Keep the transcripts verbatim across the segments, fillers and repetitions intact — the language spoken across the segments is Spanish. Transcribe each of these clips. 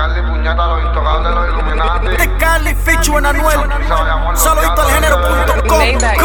Cali, puñeta, los intocables, los Illuminati. De Cali, Fichu en Anuel. Saludito al género punto com.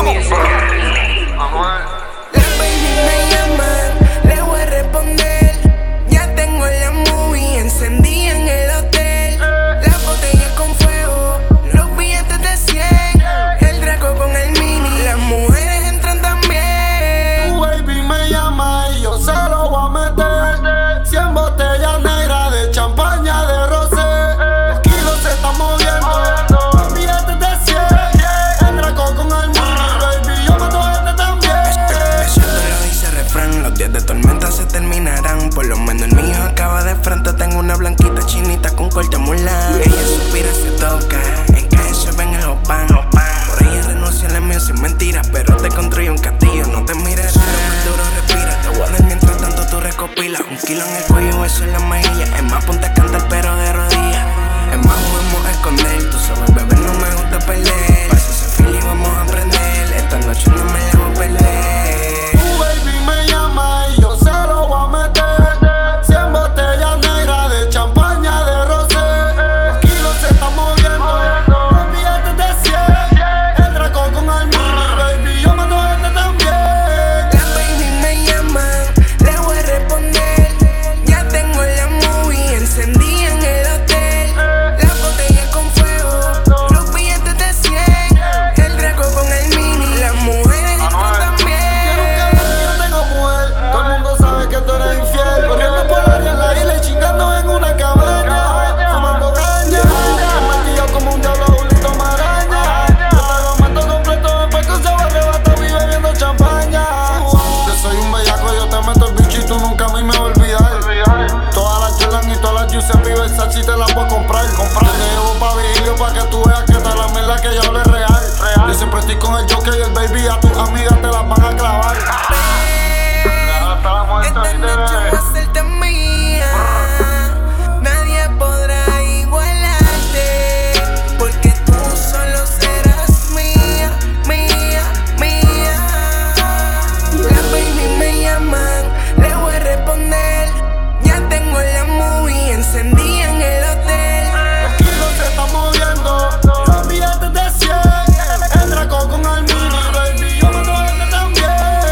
Vamos a ver. La baby me llama, le voy a responder. Ya tengo la movie encendida en el hotel. Las botellas con fuego, los billetes de cien. El Draco con el mini, las mujeres entran también. Tu baby me llama y yo se lo voy a meter. Cien botellas negras de champaña de rosé. Los kilos se están moviendo, los billetes de cien. El Draco con el mini, baby, yo mato gente también. Eso te lo dice refrán, los días de tormenta se terminarán. Por lo menos el mío acaba de frente. Tengo una blanquita chinita con corte mulán. Ella suspira, se toca, en calle se ven el hopán. Por ella renuncia al mío sin mentiras, pero te construye un castillo. No te mires duro, más duro respira. Te voy a dar mientras tanto tú recopilas. Un kilo en el cuello, beso en la mejilla. Es más, ponte a cantar pero de rodillas. Es más, vamos a esconder. Tú sabes, bebé, no me gusta perder. Pasa ese feel y vamos a aprender. Esta noche no me la voy a perder. Tu baby me llama y yo se lo voy a meter. Cien botellas negras de champaña de rosé. Los kilos se están moviendo, los billetes de cien. El Draco con el mini, baby, yo mato gente también. La baby me llama, le voy a responder. Ya tengo la movie encendida en el hotel. Las botellas con fuego, los billetes de cien. El Draco con el mini, las mujeres entran también. Yo tengo mujer, todo el mundo sabe que tú eres infiel. Corriendo por área en la isla y chingando en una cabaña. Fumando caña, maquillado como un diablo, Julito Maraña. Yo te lo mato completo, en Peco se va a arrebatar y bebiendo champaña. Yo soy un bellaco, yo te meto el bicho y tú nunca a mí me vas a olvidar. Todas las Jordan y todas las Giuseppe y Versace te las voy a comprar. Comprar, te llevo pa' Vigilio pa' que tú veas que está la mierda que yo hablo es real. Yo siempre estoy con el Joker y el baby, a tus amigas te las van a clavar. Hasta la muerte, Esta ¿viste, noche bebé? va a ser tan mía. Nadie podrá igualarte, porque tú solo serás mía, mía, mía. La baby me llaman, le voy a responder. Ya tengo la movie encendida en el hotel. Los kilos se están moviendo, los billetes de cien. El Draco con el mini, baby, yo mato gente también.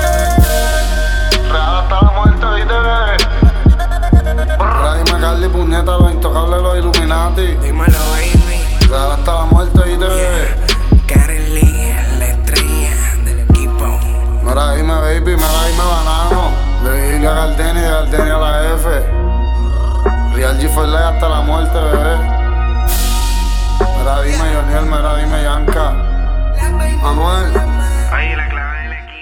Real hasta la muerte, ¿viste, bebé? Dime Carly, puñeta, los intocables, los Illuminati. Dímelo, baby. Real hasta la muerte, ¿viste, bebé? Karen Lee, la estrella del equipo. Mira, dime, baby, mira, dime, banano. De Virginia a Gardenia y de Gardenia a la F. Real G for Life hasta la muerte, bebé. Mira, dime, Joniel, mira, dime, Yanka. La baby Manuel. me llama. Ahí la clave.